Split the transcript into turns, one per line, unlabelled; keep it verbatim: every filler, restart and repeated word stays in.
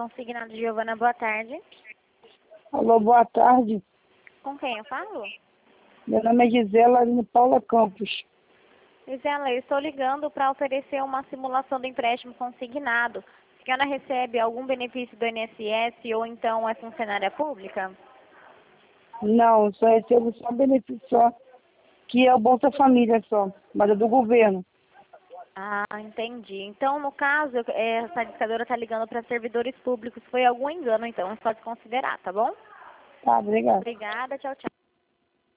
consignado. Giovana, boa tarde.
Alô, boa tarde.
Com quem eu falo?
Meu nome é Gisela Aline Paula Campos.
Gisela, eu estou ligando para oferecer uma simulação do empréstimo consignado. A senhora recebe algum benefício do I N S S ou então é funcionária pública?
Não, só recebo só benefício só, que é o Bolsa Família só, mas é do governo.
Ah, entendi. Então, no caso, é, essa discadora está ligando para servidores públicos. Foi algum engano, então, pode considerar, tá bom?
Tá, obrigada.
Obrigada, tchau, tchau.